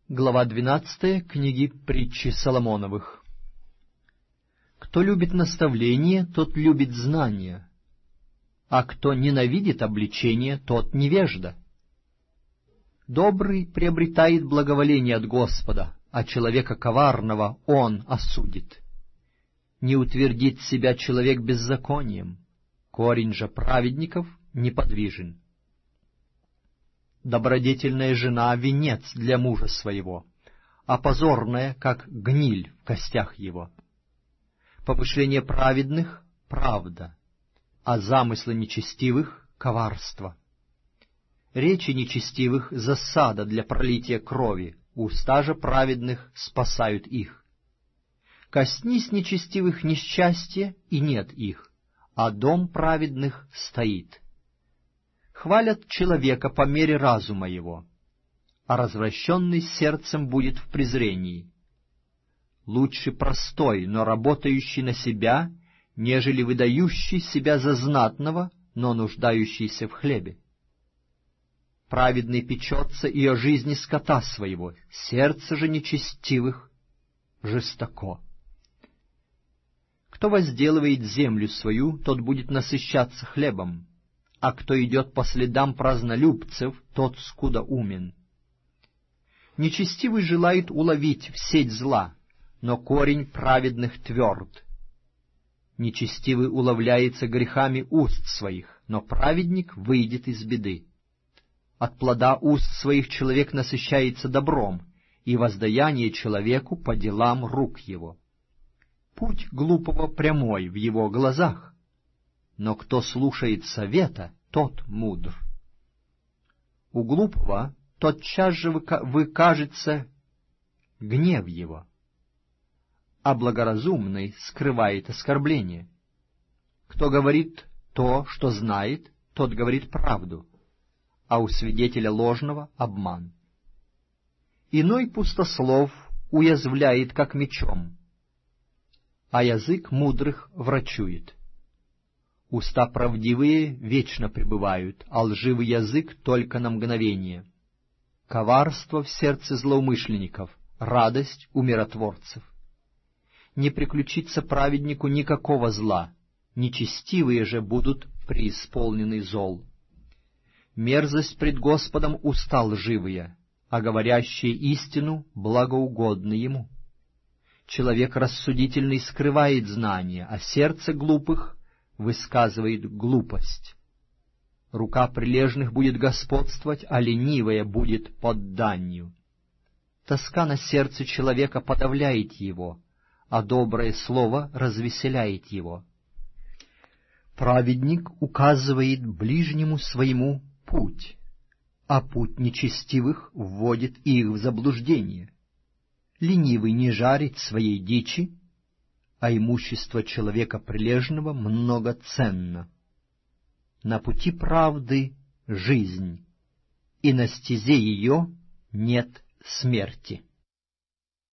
Глава 12 книги Притчи Соломоновых. Кто любит наставление, тот любит знание, а кто ненавидит обличение, тот невежда. Добрый приобретает благоволение от Господа, а человека коварного он осудит. Не утвердит себя человек беззаконием, корень же праведников неподвижен. Добродетельная жена — венец для мужа своего, а позорная, как гниль в костях его. Помышления праведных — правда, а замыслы нечестивых — коварство. Речи нечестивых — засада для пролития крови, уста же праведных спасают их. Коснись нечестивых несчастье, и нет их, а дом праведных стоит. Хвалят человека по мере разума его, а развращенный сердцем будет в презрении. Лучше простой, но работающий на себя, нежели выдающий себя за знатного, но нуждающийся в хлебе. Праведный печется и о жизни скота своего, сердце же нечестивых жестоко. Кто возделывает землю свою, тот будет насыщаться хлебом, а кто идет по следам празднолюбцев, тот скудоумен. Нечестивый желает уловить в сеть зла, но корень праведных тверд. Нечестивый уловляется грехами уст своих, но праведник выйдет из беды. От плода уст своих человек насыщается добром, и воздаяние человеку по делам рук его. Путь глупого прямой в его глазах, но кто слушает совета, тот мудр. У глупого тотчас же выкажется гнев его, а благоразумный скрывает оскорбление. Кто говорит то, что знает, тот говорит правду, а у свидетеля ложного — обман. Иной пустослов уязвляет, как мечом, а язык мудрых врачует. Уста правдивые вечно пребывают, а лживый язык только на мгновение. Коварство в сердце злоумышленников, радость у миротворцев. Не приключится праведнику никакого зла, нечестивые же будут преисполнены зол. Мерзость пред Господом уста лживые, а говорящие истину благоугодны Ему. Человек рассудительный скрывает знания, а сердце глупых высказывает глупость. Рука прилежных будет господствовать, а ленивая будет под данью. Тоска на сердце человека подавляет его, а доброе слово развеселяет его. Праведник указывает ближнему своему путь, а путь нечестивых вводит их в заблуждение. Ленивый не жарит своей дичи, а имущество человека прилежного многоценно. На пути правды жизнь, и на стезе ее нет смерти.